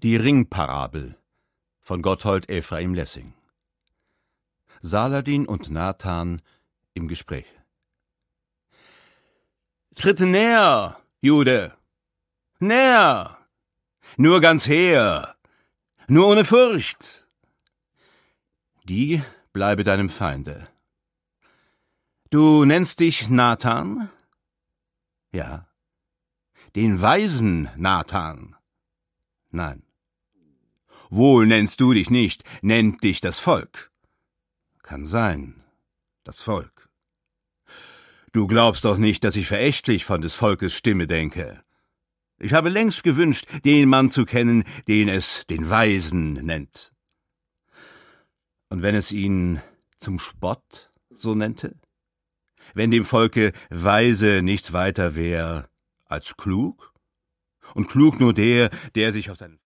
Die Ringparabel von Gotthold Ephraim Lessing. Saladin und Nathan im Gespräch. Tritt näher, Jude, näher, nur ganz her, nur ohne Furcht. Die bleibe deinem Feinde. Du nennst dich Nathan? Ja. Den weisen Nathan? Nein. Wohl nennst du dich nicht, nennt dich das Volk. Kann sein, das Volk. Du glaubst doch nicht, dass ich verächtlich von des Volkes Stimme denke. Ich habe längst gewünscht, den Mann zu kennen, den es den Weisen nennt. Und wenn es ihn zum Spott so nennte? Wenn dem Volke Weise nichts weiter wär als klug? Und klug nur der sich auf seinen